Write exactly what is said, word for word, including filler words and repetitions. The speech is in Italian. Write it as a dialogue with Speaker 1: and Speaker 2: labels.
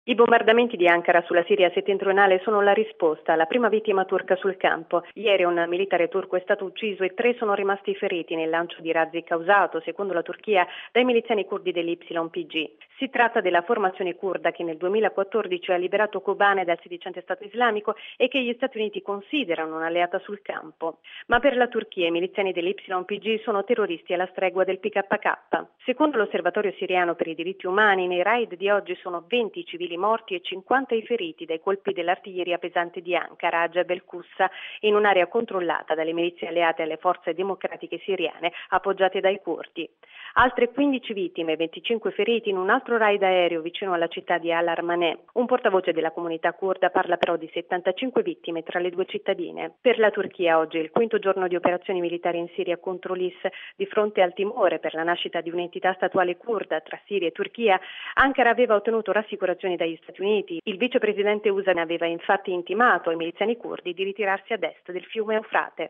Speaker 1: I bombardamenti di Ankara sulla Siria settentrionale sono la risposta alla prima vittima turca sul campo. Ieri un militare turco è stato ucciso e tre sono rimasti feriti nel lancio di razzi causato, secondo la Turchia, dai miliziani curdi dell'Y P G. Si tratta della formazione curda che nel duemilaquattordici ha liberato Kobane dal sedicente Stato islamico e che gli Stati Uniti considerano un'alleata sul campo. Ma per la Turchia i miliziani dell'Y P G sono terroristi alla stregua del P K K. Secondo l'Osservatorio siriano per i diritti umani, nei raid di oggi sono venti civili morti e cinquanta i feriti dai colpi dell'artiglieria pesante di Ankara a Jebel Qussa, in un'area controllata dalle milizie alleate alle forze democratiche siriane appoggiate dai curdi. Altre quindici vittime e venticinque feriti in un altro raid aereo vicino alla città di Al-Armaneh. Un portavoce della comunità curda parla però di settantacinque vittime tra le due cittadine. Per la Turchia oggi è il quinto giorno di operazioni militari in Siria contro l'I S. Di fronte al timore per la nascita di un'entità statuale curda tra Siria e Turchia, Ankara aveva ottenuto rassicurazioni dagli Stati Uniti. Il vicepresidente U S A aveva infatti intimato ai miliziani curdi di ritirarsi ad est del fiume Eufrate.